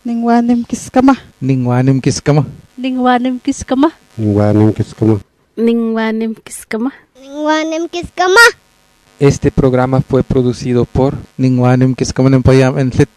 Ningwanim kiskama. Ningwanim kiskama. Ningwanim kiskama. Ningwanim kiskama. Ningwanim kiskama. Ningwanim kiskama. Este programa fue producido por Ningwanim Kiskama Nempayam Entlit.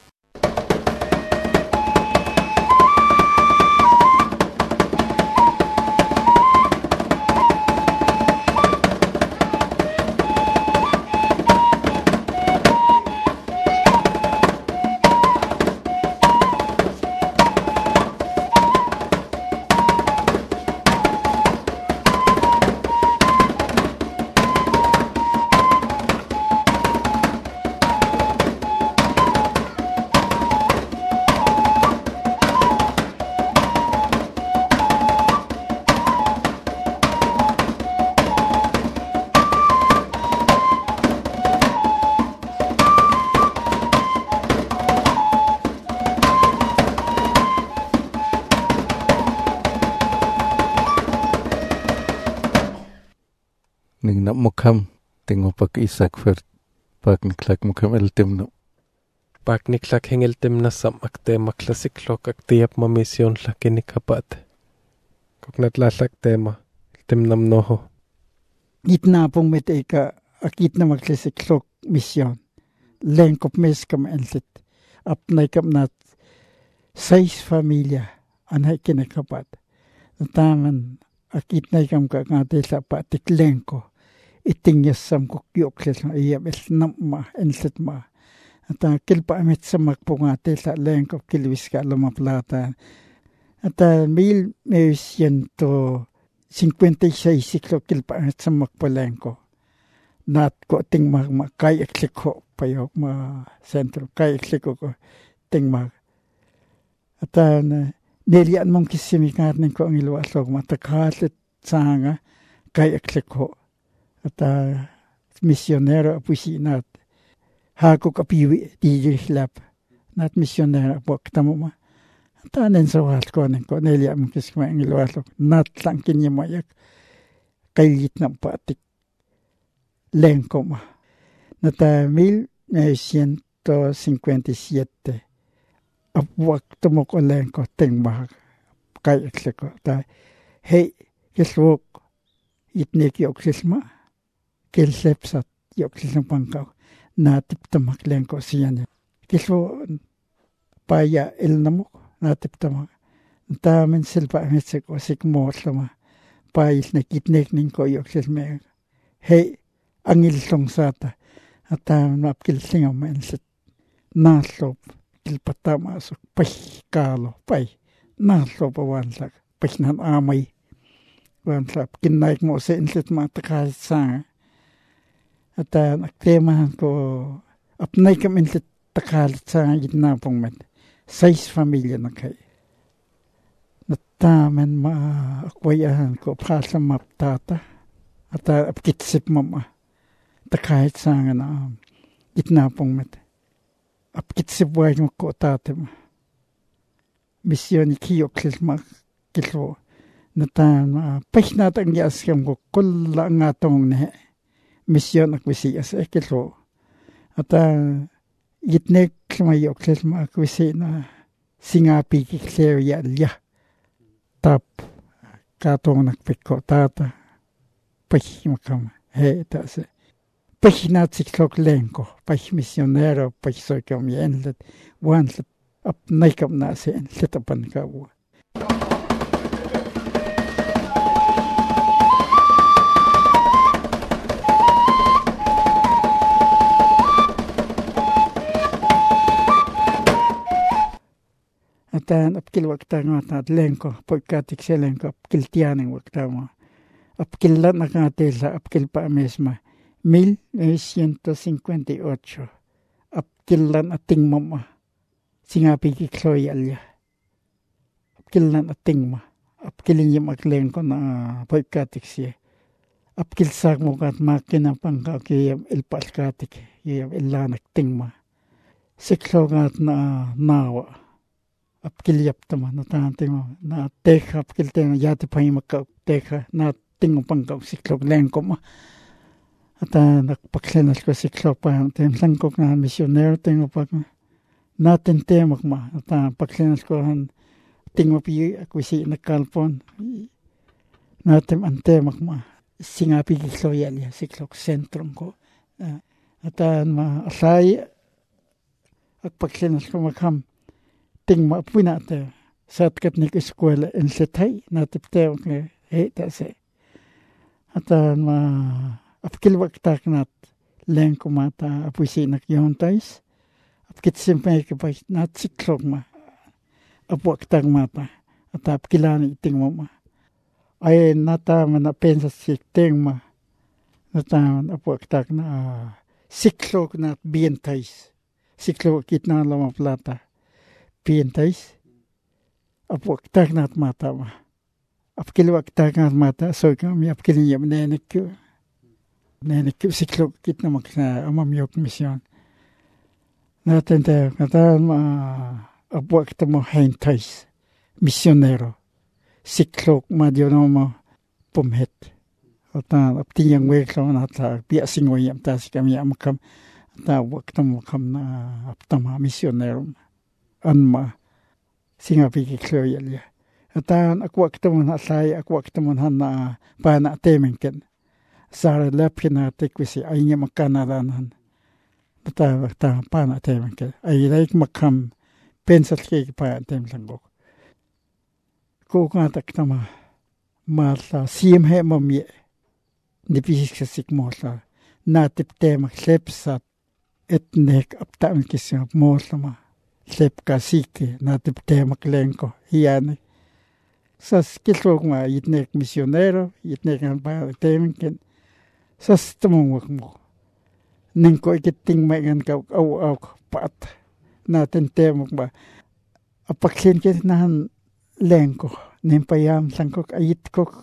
Ning nak mukham tengo pak isak fert pak niklak mukham el temno Pak niklak hengel temna sam akte maklasik lok aktiap ma mission lakini kapat. Koknat lasak tema temnam noho. Gitna pong meteka akit na maglisik lok mission. Lengkop meskam enlit. Apnay kapnat 6 familia anay kinakapat. Taman akit na ikam ka ngate sa patik lengko. Itingyasam ko kyokles na iyabel namma enlit ma. At kilpa amit sa magpungate sa lengko kilwis ka lumaplata. At 1956 siklo kilpa amit sa magpalengko. Nat ko ting kayak liko payok ma sentro kayak liko ko ting mag. At nilian mong kisimikar ko ang iluwasog matakalit sanga kayak liko. At misyonero apusinat. Hako kapiwi DJ Lab. Nat misyonero po kitamo ma. At sa wal ko nilian mong kisimikar ang iluwasog. Nat lang kinyamoyak kailit ng patik. Lengko ma. Nata 1957 apuak tumo ko lengko ting mahag kayak liko. Ta hey kiswok itnik yoksisma kilsepsat yoksisang pangkaw natip tamak lengko siyan. Kiswo paya ilnamok natip tamak. Ta men silpa metsik o sikmot lama payis na kitnik ningko yoksisma. Hey angil songsata at mapkilsingam ensit naslop kilpatama asok pay kalo pay naslop awansak pay nan amay wansak kinaik mo sa ensit matakalit sanga at naktemahan ko apnay kam ensit takalit sanga gitnapong met 6 familia na kay natamen maakwayahan ko prasa maptata at apkitsip mama takahit sanga na gitnapong met. Apkitsip way mo ko tatim. Misyon ikiyok silma kilwo. Natan pahinat ang yaskam ko kula nga tong ne. Misyon akwisias kilwo. At gitnek mayok silma akwisi na singapi kiklew yalya. Tap katong nakpiko tata. Pahimakam. He tase. Pahinat siklok lengko, pah misionero, pah soy kam yenlet, wanlet ap naikam na se enlet apan kawa. Atan apkil wakta ngat lengko, pagkatik se lengko apkil tianeng wakta mo. Apkil lat nakatela apkil pa mesma. 1958 apkilan ating mama singapi kikloy alya apkilan ating ma apkilin yung maglengko na pagkatik siya apkil sak mo kat makina pangka kiyam ilpalkatik kiyam ilanak ting ma siklo kat na nawa apkilyap tama na tanting mo na teka apkil tenga yati pa yung makaw teka na ting pangka siklo lengko ma. At nakpaklenas ko si Klopa. Temsang ko na misyonero tengo pag natin temak ma ta paksinas ko han tingma pi akusi nakalpon natin ang temak ma singapi kisloyal ya siklok sentrum ko atan ma asay ak paksinas ko makam tingma puna te satkat nik eskwela en setay natip temak ta se atan ma apkilwaktak nat len ko mata apusi nak yontais apkit simpay ke pa nat siklok ma apwaktak mata atap kilani ting mo ma ay nata mana pensa sik ting ma nata apwaktak na siklok nat bientais siklok kitna lama plata bientais apwaktak nat mata ma apkilwaktak nat mata so kami apkilinya nenek siklok kitna makna amamyok misyon natin tayo katan apwakta mo hentais misyonero siklok madyono mo pumhet atan aptiyang weklo nata biasingoy amtas kami amakam ta wakta mo kam na aptama misyonero anma singapi kikloyalya atan akwakta mo nasay akwakta mo na pana temenken Sara lepkina tekwisi aynya makanaranan. Bata pana temenke. Ay laik makam pensat keki pa temlangok. Kukatak tama mala siemhe mamie. Nipisik sik mola. Natip temak lepsat etnek aptam kisya mola lep kasike natip temak lenko hiane. Sas kilok ma itnek misionero itnek ang pa temenken. Sas tumungwak mo. Ningko ikiting mayan ka aw pat. Natin temok ba. Apaksin kit nahan lengko. Nimpayam sangkok ayit ko.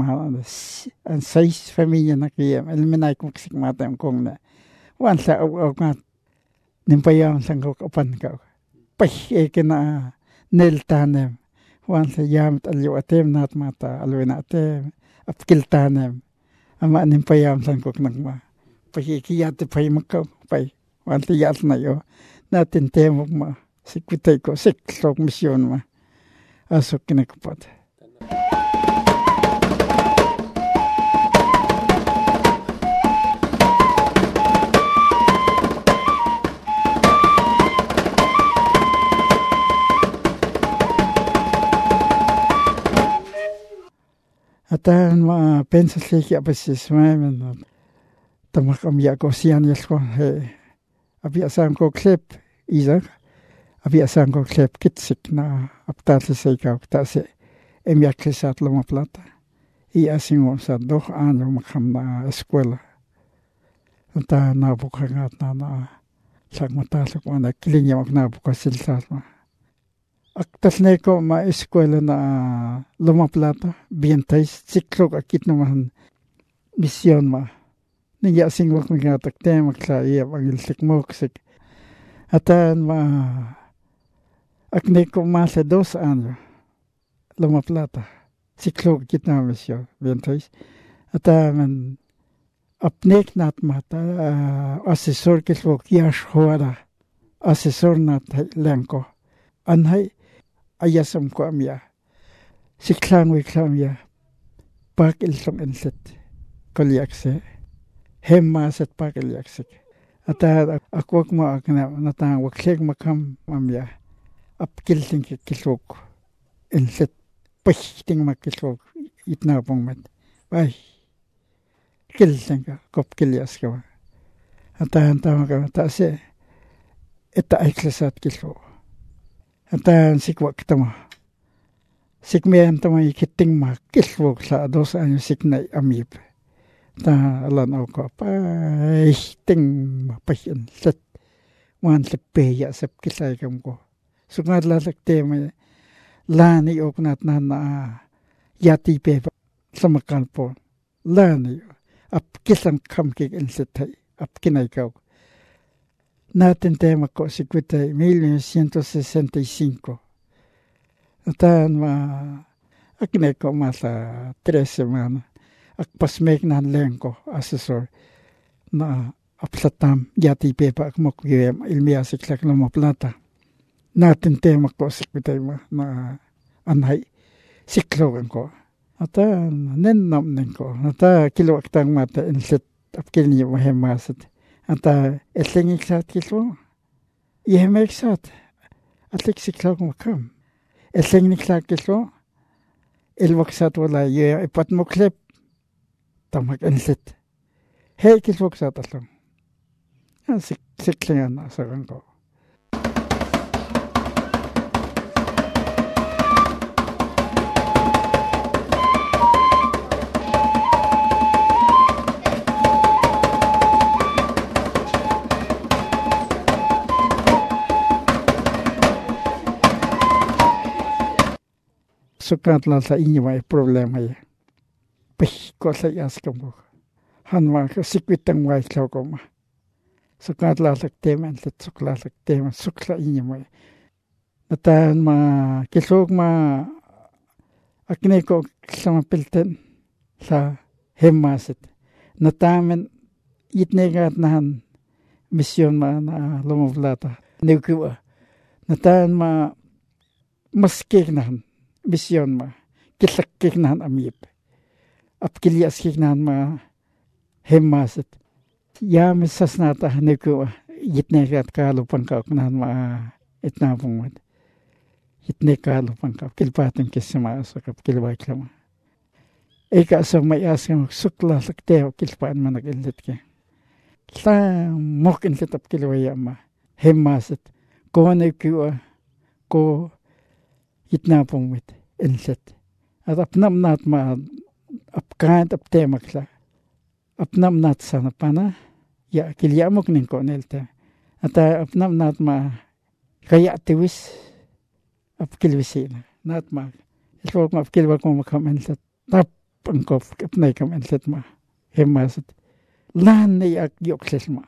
Ang sais familia na kiyam. Eliminay kong sikmatam kong na. Wan sa aw nga. Nimpayam sangkok apan ka. Pay eke na neltanem. Wan sa yamat aliwatem nat mata alwinatem. Apkiltanem. Ama nimpayam sangkok nagma. Pakikiyate pay makaw pay. Wanti yat na yo. Natin temok ma. Sikwitay ko. Siklok misyon ma. Asok kinakapat. Atan ma pensas leki apasis ma tamakam ya ko sian yelko he abiasan ko klep izak abiasan ko klep kitsik na aptase seika aptase emiaklesat loma plata i asingo sa doch ano makam na eskwela anta na bukangat na sagmatasok na klinya makna bukasilsat ma aktas neko ma eskwela na Loma Plata, bientais, siklok akit naman misyon ma. Niya singwak mga taktemak sa iya pangilsik moksik. Atan ma akne ko ma sa 2 ano Loma Plata, siklok akit naman misyon, bientais. Atan apnek nat mata asesor kislok yash huara, asesor nat lengko. Anhay ayasam ko amya. Siklang ya. Pak ilsong enset. Kolyakse. Hemma set pak ilyaksik. Ata akwak mo akna natang waksek makam amya. Apkilting kilsok. Enset. Pashting makilsok. Itnapong met. Ay. Kilting ka. Kop kilyas ka. Atahan tama ka. Taase. Eta aiklasat kilsok. Atahan sikwak tama. Sikmean tama ikiting ma kilwok sa 2 años siknay amip. Ta alan ako pa ting mapahin set wan lepeya sep kisay kam ko. Sungad lasak tema lani ok nat na yati pe sa makalpo. Lani ap kisang kam kik insetay ap kinay kaw. Natin tema ko sikwitay 1965. Atan ma akne ko masa 3 semana akpasmek na lengko asesor na apsatam yati pepa akmok ilmiya siklak Loma Plata natin tema ko sikbitay na anhay siklogan ko. Ata nennam ko. Ata kilowak tang mata inset apkilni mahemasat. Ata etlengik sat kilwo. Ihemek sat. Atlik siklogan makam. Etlengik sat kilwo. Ilwak sat wala ipat mo klip. Tamak inset. Hei kilwak sat atlong. Siklingan na sa ko. Sukat lang sa inyo may problema yan. Pih ko sa iyas ka mo. Hanwa ka sikwit ang way klaw ko ma. Sukat lang sa teman, sukla sa teman, sukla inyo may. Natan ma kisog ma akne ko sa mapilten sa hemasit. Natamen itnegat nahan misyon ma na lumavlata. Nikuwa. Natan ma maskik nahan. Misyon ma, kitlakik nahan amip. Apkiliaskik nahan ma hemasit. Yamis sasnata niku yitnekat kalupang ka nahan ma itnapong mat. Yitnek kalupang ka, kilpatim kisama sa kapkilwak lama. Ika sa mayas ka sukla sakteo kilpaan man nagilit ka. Sa mokin lit apkilwaya ma hemasit. Ko niku ko itnapong mit inset. At apnam nat ma apkant aptemakla. Apnam nat sana pana ya kilyamok nin ko nelte. At apnam nat ma kaya tiwis apkilwisina. Nat ma ilwag ma apkilwag mo makam inset. Tap ang kof apnay kam inset ma hemasit. Lan na yak yokses ma.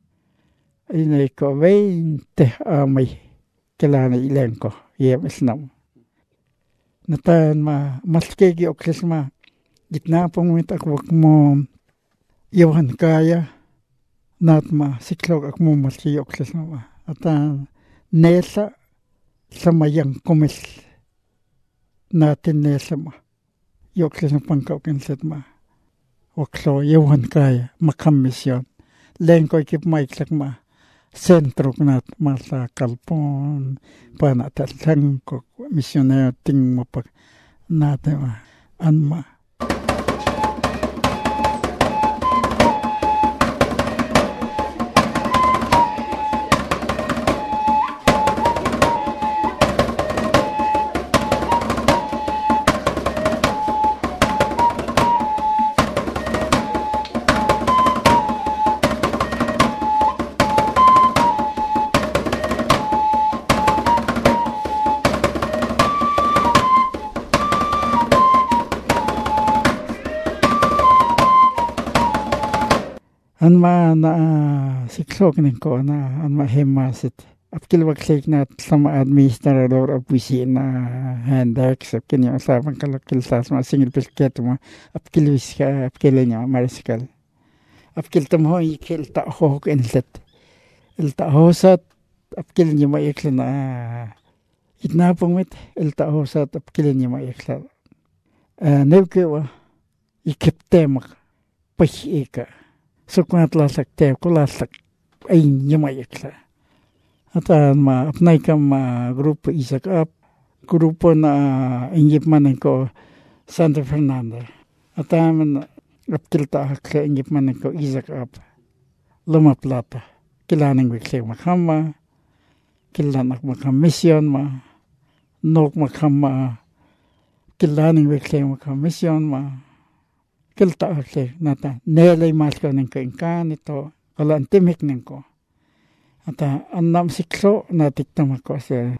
Inay ko 20 amay kilana ilan ko. Yemes nam. Natan ma maskegi okses ma gitnapong mit akwak mo iwan kaya nat ma siklog ak mo maskegi okses ma atan nesa sama yang kumis natin nesa ma yokses na pangkaukin set ma waklo iwan kaya makamisyon lengko ikip ma iklak ma sentro nat masa kalpon panata sangko misionero ting mapak nate anma anma na siklog nin ko na anma hemasit apkilwag sik na sama administrador opisina handex apkini usapang kalakil sa single pisket mo apkilwis ka apkilenya mariskal apkil tamo ikil ta ho inset il ta hosat apkilenya maikla na itnapong mit il ta hosat apkilenya maikla nevkewa ikiptemak pahika sukunat lasak te kulasak ay nyamayakla. At ma apnay kam grupo isak up grupo na ingip manin ko Santa Fernanda. At apkilta ka ingip manin ko isak up Loma Plata. Kilaning wikli makama kilanak makam misyon ma nok makam kilaning wikli makam misyon ma kilta akle nata nelay masko ning kainkan ito kala antimik ning ko ata annam siklo natiktam ko sa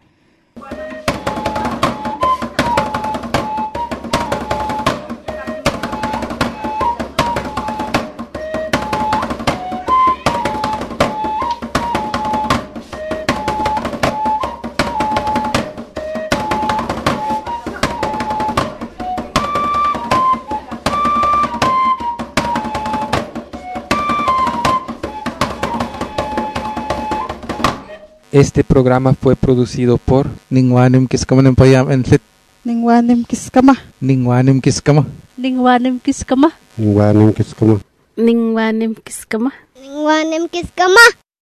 Este programa fue producido por Ningwanim Kiskaman Payam and Lit. Ningwanim Kiskama. Ningwanim Kiskama. Ningwanim kiskama. Ningwanim kiskama. Ningwanim kiskama. Ningwanim kiskama.